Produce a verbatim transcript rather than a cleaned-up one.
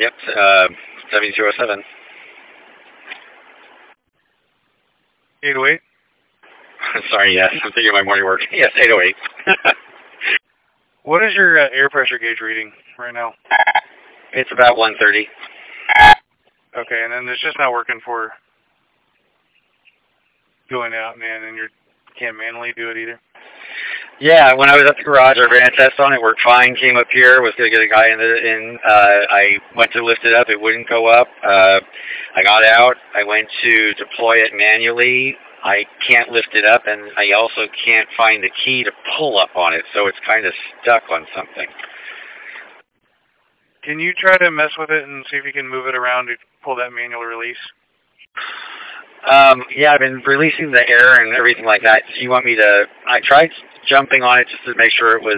Yep, uh, seven two oh seven. eight oh eight? Sorry, yes. I'm thinking of my morning work. Yes, eight oh eight. What is your uh, air pressure gauge reading right now? It's about one thirty. Okay, and then it's just not working for going out, man, and you can't manually do it either? Yeah, when I was at the garage, I ran a test on it, worked fine, came up here, was going to get a guy in, the, in uh, I went to lift it up, it wouldn't go up. Uh, I got out, I went to deploy it manually. I can't lift it up, and I also can't find the key to pull up on it, so it's kind of stuck on something. Can you try to mess with it and see if you can move it around to pull that manual release? Um, yeah, I've been releasing the air and everything like that. Do you want me to, I tried jumping on it just to make sure it was